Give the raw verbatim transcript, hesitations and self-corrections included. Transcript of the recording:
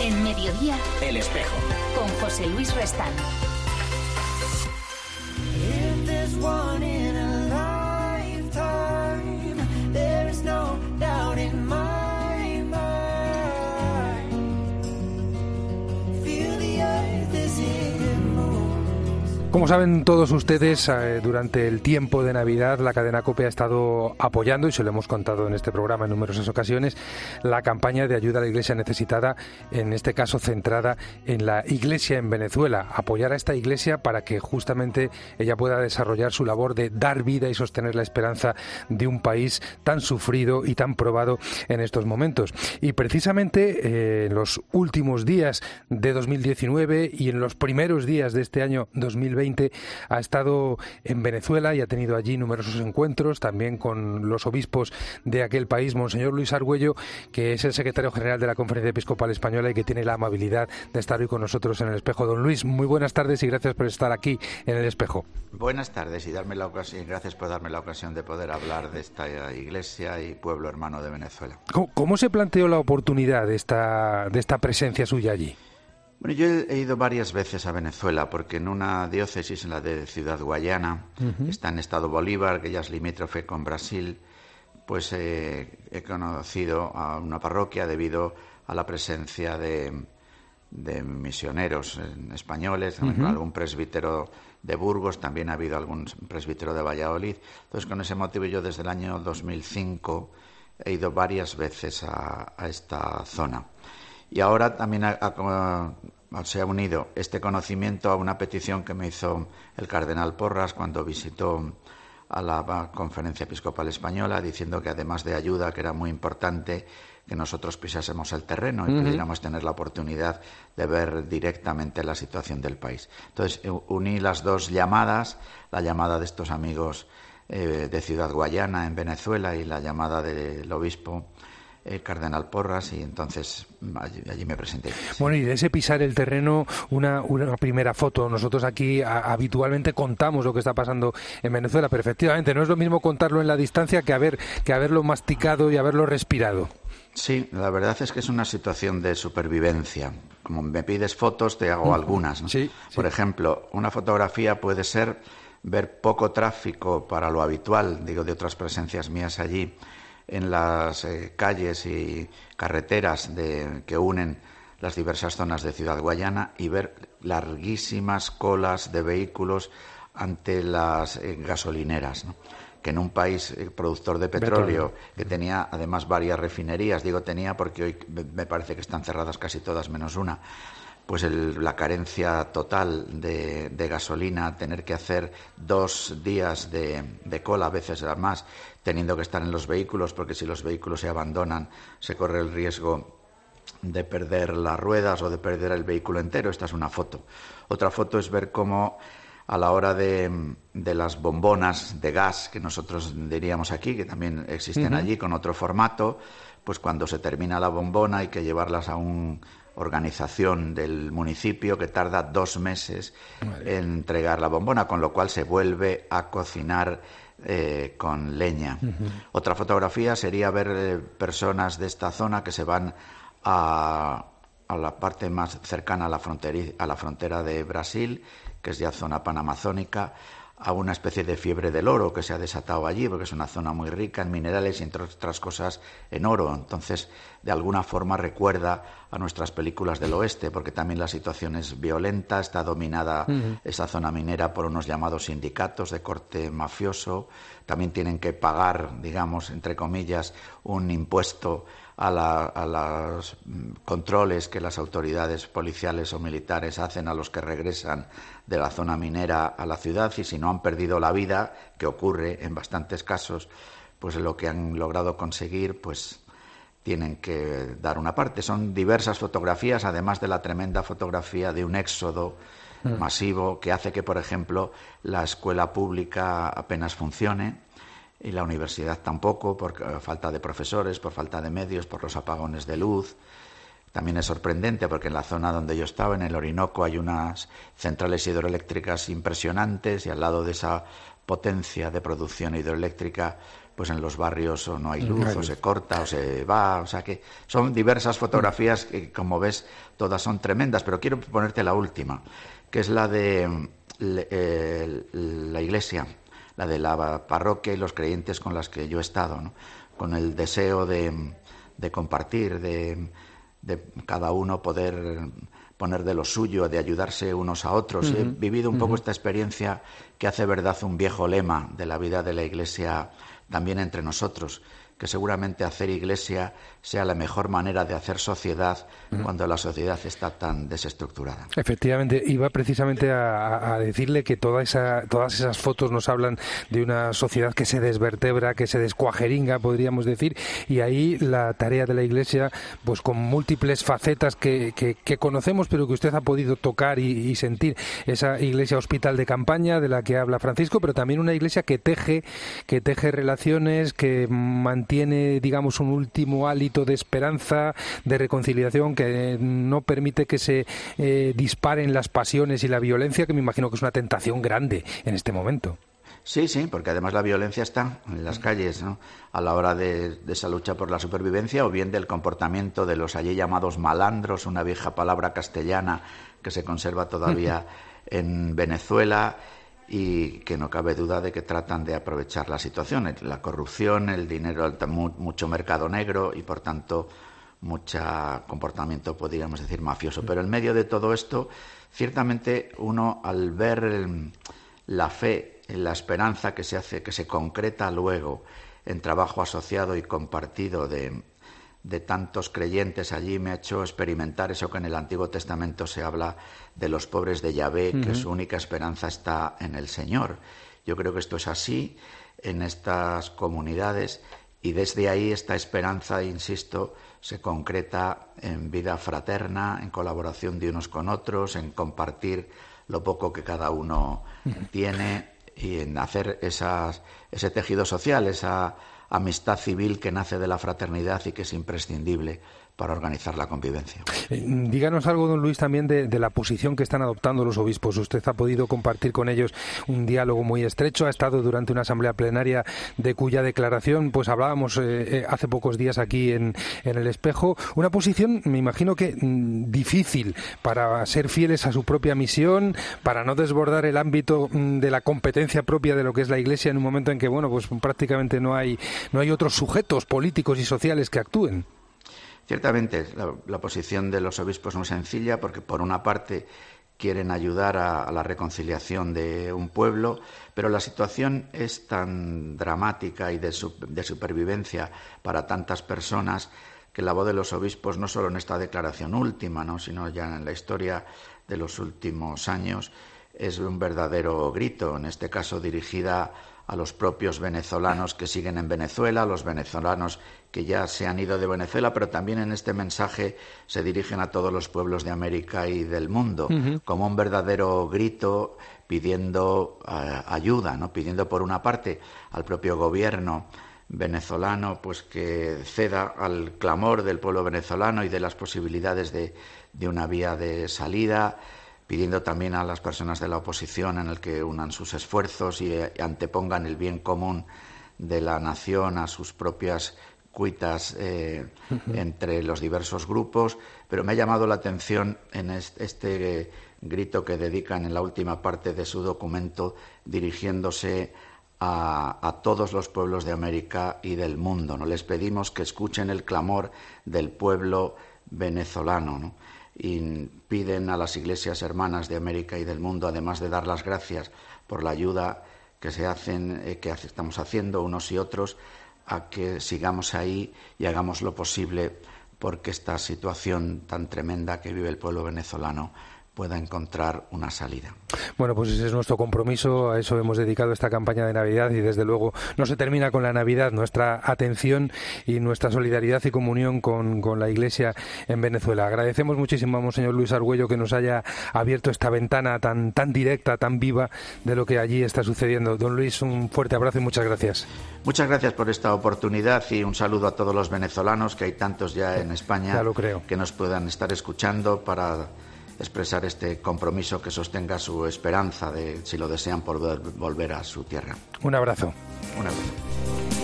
En Mediodía, El Espejo, con José Luis Restán. Como saben todos ustedes, eh, durante el tiempo de Navidad la cadena COPE ha estado apoyando, y se lo hemos contado en este programa en numerosas ocasiones, la campaña de ayuda a la Iglesia necesitada, en este caso centrada en la Iglesia en Venezuela. Apoyar a esta Iglesia para que justamente ella pueda desarrollar su labor de dar vida y sostener la esperanza de un país tan sufrido y tan probado en estos momentos. Y precisamente eh, en los últimos días de dos mil diecinueve y en los primeros días de este año dos mil veinte, ha estado en Venezuela y ha tenido allí numerosos encuentros, también con los obispos de aquel país. Monseñor Luis Argüello, que es el secretario general de la Conferencia Episcopal Española y que tiene la amabilidad de estar hoy con nosotros en El Espejo. Don Luis, muy buenas tardes y gracias por estar aquí en El Espejo. Buenas tardes y darme la ocasión, gracias por darme la ocasión de poder hablar de esta Iglesia y pueblo hermano de Venezuela. ¿Cómo, cómo se planteó la oportunidad de esta, de esta presencia suya allí? Bueno, yo he ido varias veces a Venezuela porque en una diócesis, en la de Ciudad Guayana, uh-huh. está en Estado Bolívar, que ya es limítrofe con Brasil, pues eh, he conocido a una parroquia debido a la presencia de, de misioneros españoles, uh-huh. algún presbítero de Burgos, también ha habido algún presbítero de Valladolid. Entonces, con ese motivo yo desde el año dos mil cinco he ido varias veces a, a esta zona. Y ahora también ha, ha, se ha unido este conocimiento a una petición que me hizo el cardenal Porras cuando visitó a la Conferencia Episcopal Española, diciendo que además de ayuda, que era muy importante que nosotros pisásemos el terreno y uh-huh. pudiéramos tener la oportunidad de ver directamente la situación del país. Entonces uní las dos llamadas, la llamada de estos amigos eh, de Ciudad Guayana en Venezuela y la llamada del obispo el cardenal Porras, y entonces allí, allí me presenté. Bueno, y de ese pisar el terreno, una, una primera foto. Nosotros aquí a, habitualmente contamos lo que está pasando en Venezuela, pero efectivamente no es lo mismo contarlo en la distancia que, haber, que haberlo masticado y haberlo respirado. Sí, la verdad es que es una situación de supervivencia. Como me pides fotos, te hago uh-huh. algunas, ¿no? Sí, sí. Por ejemplo, una fotografía puede ser ver poco tráfico para lo habitual, digo, de otras presencias mías allí, en las eh, calles y carreteras de, que unen las diversas zonas de Ciudad Guayana, y ver larguísimas colas de vehículos ante las eh, gasolineras, ¿no? Que en un país eh, productor de petróleo, petróleo, que tenía además varias refinerías, digo tenía porque hoy me parece que están cerradas casi todas menos una, pues el, la carencia total de, de gasolina, tener que hacer dos días de, de cola, a veces más, teniendo que estar en los vehículos, porque si los vehículos se abandonan se corre el riesgo de perder las ruedas o de perder el vehículo entero. Esta es una foto. Otra foto es ver cómo a la hora de, de las bombonas de gas, que nosotros diríamos aquí, que también existen uh-huh. allí con otro formato, pues cuando se termina la bombona hay que llevarlas a una organización del municipio que tarda dos meses vale. en entregar la bombona, con lo cual se vuelve a cocinar Eh, con leña. Uh-huh. Otra fotografía sería ver eh, personas de esta zona que se van a, a la parte más cercana a la, a la frontera de Brasil, que es ya zona panamazónica, a una especie de fiebre del oro que se ha desatado allí, porque es una zona muy rica en minerales y, entre otras cosas, en oro. Entonces, de alguna forma recuerda a nuestras películas del oeste, porque también la situación es violenta, está dominada uh-huh. esa zona minera por unos llamados sindicatos de corte mafioso. También tienen que pagar, digamos, entre comillas, un impuesto a, la, a los controles que las autoridades policiales o militares hacen a los que regresan de la zona minera a la ciudad, y si no han perdido la vida, que ocurre en bastantes casos, pues lo que han logrado conseguir, pues tienen que dar una parte. Son diversas fotografías, además de la tremenda fotografía de un éxodo mm. masivo que hace que, por ejemplo, la escuela pública apenas funcione y la universidad tampoco, por falta de profesores, por falta de medios, por los apagones de luz. También es sorprendente porque en la zona donde yo estaba, en el Orinoco, hay unas centrales hidroeléctricas impresionantes, y al lado de esa potencia de producción hidroeléctrica pues en los barrios o no hay luz, o se corta, o se va, o sea que son diversas fotografías que, como ves, todas son tremendas, pero quiero ponerte la última, que es la de eh, la iglesia, la de la parroquia y los creyentes con las que yo he estado, ¿no? Con el deseo de, de compartir, de, de cada uno poder poner de lo suyo, de ayudarse unos a otros. Uh-huh. He vivido un uh-huh. poco esta experiencia que hace verdad un viejo lema de la vida de la Iglesia también entre nosotros, que seguramente hacer iglesia sea la mejor manera de hacer sociedad uh-huh. cuando la sociedad está tan desestructurada. Efectivamente, iba precisamente a, a decirle que toda esa, todas esas fotos nos hablan de una sociedad que se desvertebra, que se descuajeringa, podríamos decir, y ahí la tarea de la Iglesia, pues con múltiples facetas que, que, que conocemos, pero que usted ha podido tocar y, y sentir. Esa Iglesia hospital de campaña de la que habla Francisco, pero también una Iglesia que teje, que teje relaciones, que mantiene tiene, digamos, un último hálito de esperanza, de reconciliación, que no permite que se eh, disparen las pasiones y la violencia, que me imagino que es una tentación grande en este momento. Sí, sí, porque además la violencia está en las calles, ¿no? A la hora de, de esa lucha por la supervivencia, o bien del comportamiento de los allí llamados malandros, una vieja palabra castellana que se conserva todavía en Venezuela, y que no cabe duda de que tratan de aprovechar la situación, la corrupción, el dinero, mucho mercado negro y, por tanto, mucho comportamiento, podríamos decir, mafioso. Pero en medio de todo esto, ciertamente uno, al ver la fe, la esperanza que se hace, que se concreta luego en trabajo asociado y compartido de, de tantos creyentes allí, me ha hecho experimentar eso que en el Antiguo Testamento se habla de los pobres de Yahvé, uh-huh. que su única esperanza está en el Señor. Yo creo que esto es así en estas comunidades, y desde ahí esta esperanza, insisto, se concreta en vida fraterna, en colaboración de unos con otros, en compartir lo poco que cada uno uh-huh. tiene, y en hacer esas, ese tejido social, esa amistad civil que nace de la fraternidad y que es imprescindible para organizar la convivencia. Eh, díganos algo, don Luis, también de, de la posición que están adoptando los obispos. Usted ha podido compartir con ellos un diálogo muy estrecho, ha estado durante una asamblea plenaria de cuya declaración pues hablábamos eh, eh, hace pocos días aquí en, en El Espejo. Una posición, me imagino que mm, difícil para ser fieles a su propia misión, para no desbordar el ámbito mm, de la competencia propia de lo que es la Iglesia en un momento en que, bueno, pues prácticamente no hay, no hay otros sujetos políticos y sociales que actúen. Ciertamente, la, la posición de los obispos no es sencilla, porque por una parte quieren ayudar a, a la reconciliación de un pueblo, pero la situación es tan dramática y de, su, de supervivencia para tantas personas que la voz de los obispos, no solo en esta declaración última, ¿no?, sino ya en la historia de los últimos años, es un verdadero grito, en este caso dirigida a los propios venezolanos que siguen en Venezuela, a los venezolanos que ya se han ido de Venezuela, pero también en este mensaje se dirigen a todos los pueblos de América y del mundo, uh-huh. como un verdadero grito pidiendo uh, ayuda, ¿no? Pidiendo, por una parte, al propio gobierno venezolano pues que ceda al clamor del pueblo venezolano y de las posibilidades de, de una vía de salida, pidiendo también a las personas de la oposición en el que unan sus esfuerzos y antepongan el bien común de la nación a sus propias cuitas eh, uh-huh. entre los diversos grupos. Pero me ha llamado la atención en este, este eh, grito que dedican en la última parte de su documento, dirigiéndose a, a todos los pueblos de América y del mundo, ¿no? Les pedimos que escuchen el clamor del pueblo venezolano, ¿no? Y piden a las iglesias hermanas de América y del mundo, además de dar las gracias por la ayuda que se hacen, eh, que estamos haciendo unos y otros, a que sigamos ahí y hagamos lo posible porque esta situación tan tremenda que vive el pueblo venezolano pueda encontrar una salida. Bueno, pues ese es nuestro compromiso, a eso hemos dedicado esta campaña de Navidad, y desde luego no se termina con la Navidad, nuestra atención y nuestra solidaridad y comunión con, con la Iglesia en Venezuela. Agradecemos muchísimo a Monseñor Luis Argüello que nos haya abierto esta ventana tan, tan directa, tan viva de lo que allí está sucediendo. Don Luis, un fuerte abrazo y muchas gracias. Muchas gracias por esta oportunidad y un saludo a todos los venezolanos, que hay tantos ya en España, ya lo creo, que nos puedan estar escuchando, para expresar este compromiso que sostenga su esperanza de, si lo desean, por volver a su tierra. Un abrazo. Un abrazo.